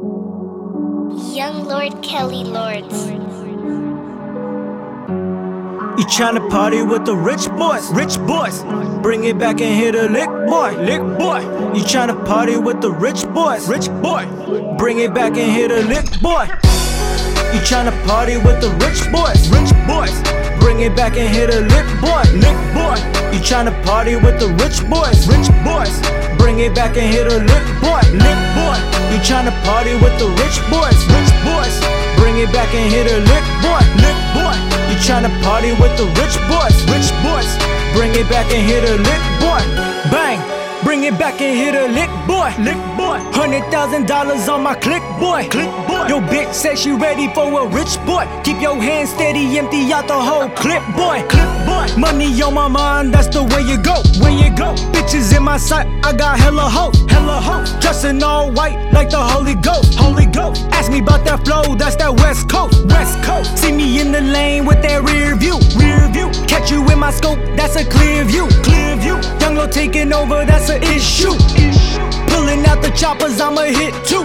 Young Lord Kelly Lords. You tryna party with the rich boys, rich boys. Bring it back and hit a lick boy, lick boy. You tryna party with the rich boys, rich boy. Bring it back and hit a lick boy. You tryna party with the rich boys, rich boys. Bring it back and hit a lick boy, lick boy. You tryna party with the rich boys, rich boys. Bring it back and hit a lick boy, lick boy. You tryna party with the rich boys, rich boys. Bring it back and hit a lick boy, lick boy. You tryna party with the rich boys, rich boys. Bring it back and hit a lick boy. Bang! Bring it back and hit a lick boy, lick boy. $100,000 on my click boy, click boy. Yo bitch says she ready for a rich boy. Keep your hands steady, empty out the whole clip boy, clip boy. Money on my mind, that's the way you go, where you go. Bitches in my sight, I got hella hoes, hella hoes. Dressing all white like the Holy Ghost, Holy Ghost. Ask me about that flow, that's that West Coast, West Coast. See me in the lane with that rear view, rear view. Catch you in my scope, that's a clear view, clear view. Young Lord taking over, that's an issue. Pulling out the choppers, I'ma hit too.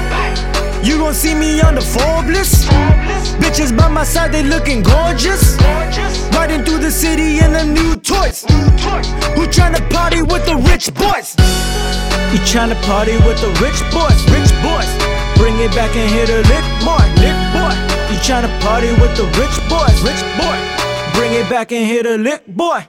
You gon' see me on the Forbes. Bitches by my side, they looking gorgeous. Riding through the city in the new toys. Who tryna party with the rich boys? You tryna party with the rich boys, rich boys. Bring it back and hit a lick boy, lick boy. You tryna party with the rich boys, rich boy. Bring it back and hit a lick boy.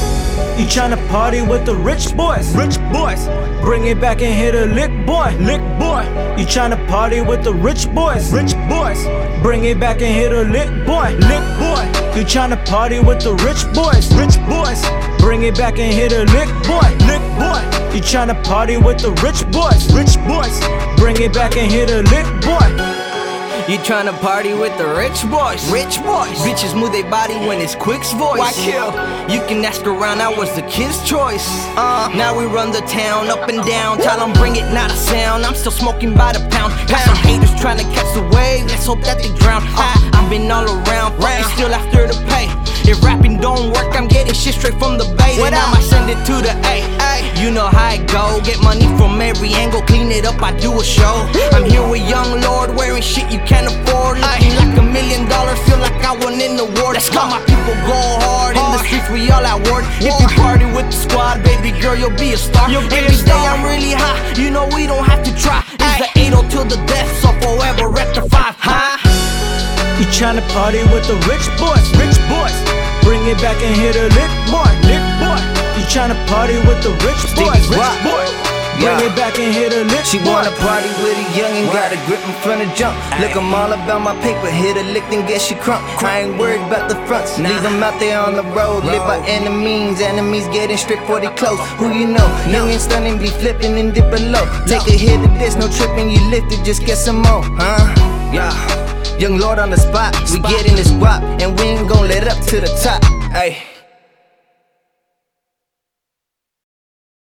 You tryna party with the rich boys, rich boys. Bring it back and hit a lick boy, lick boy. You tryna party with the rich boys, rich boys. Bring it back and hit a lick boy, lick boy. You tryna party with the rich boys, rich boys. Bring it back and hit a lick boy, lick boy. You tryna party with the rich boys, rich boys. Bring it back and hit a lick boy. You tryna party with the rich boys, rich boys. Bitches move their body when it's Quick's voice. Why kill? You can ask around, I was the kid's choice. Now we run the town, up and down. Tell them bring it, not a sound. I'm still smoking by the pound. Got some haters tryna catch the wave, let's hope that they drown. I've been all around, fucking still after the pay. If rapping don't work, I'm getting shit straight from the bay. And I might send it to the A. You know how it go, get money from every angle, clean it up, I do a show. I'm here with Young Lord, wearing shit you can't afford. Looking like $1 million, feel like I won in the war. That's how my people go hard, in the streets we all at war. If you party with the squad, baby girl, you'll be a star. Every day I'm really high, you know we don't have to try. It's the 8-0 till the death, so forever rectify, huh? You tryna party with the rich boys, rich boys. Bring it back and hit a lick boy, lick boy. You tryna party with the rich boys, rich boy. Bring it back and hit a lick. She wanna party with a youngin', got a grip in front of jump. Look, I'm all about my paper, hit a lick then get she crunk. I ain't worried about the fronts, leave them out there on the road. Live by enemies, enemies getting stripped for their clothes. Who you know? Young and stunning, be flipping and dipping low. Take a hit of this, no tripping, you lift it, just get some more, huh? Yeah. Young Lord on the spot, we getting this guap, and we ain't gon' let up to the top. Ay.